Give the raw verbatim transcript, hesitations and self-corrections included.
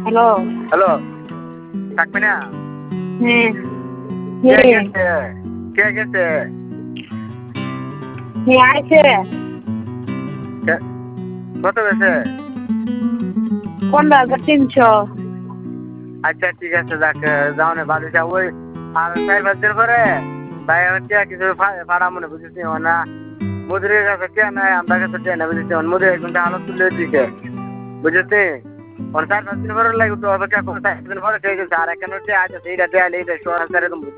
Hello. Hello থাকবি না? হ্যাঁ। কে কে? গেছে? কে গেছে? কে আইছে? কে কত গেছে? পনেরো হাজার তিনশো। আচ্ছা ঠিক আছে যাক যাও না বাড়িটা ওই আর চার পাঁচ দিন পরে ভাই হচ্ছে কিছু ফাড়া মনে বুঝেছি না মধুরের কাছে কে নাই আমরা কাছে কে না বুঝেছি মধুর একজনটা আলো তুলে দিকে বুঝেছি ওর চার পাঁচ দিন পরে লাগে তো অপেক্ষা করে চার দিন পরে ঠিক আছে আর এখানে হচ্ছে আজ এই রাতে আলে এই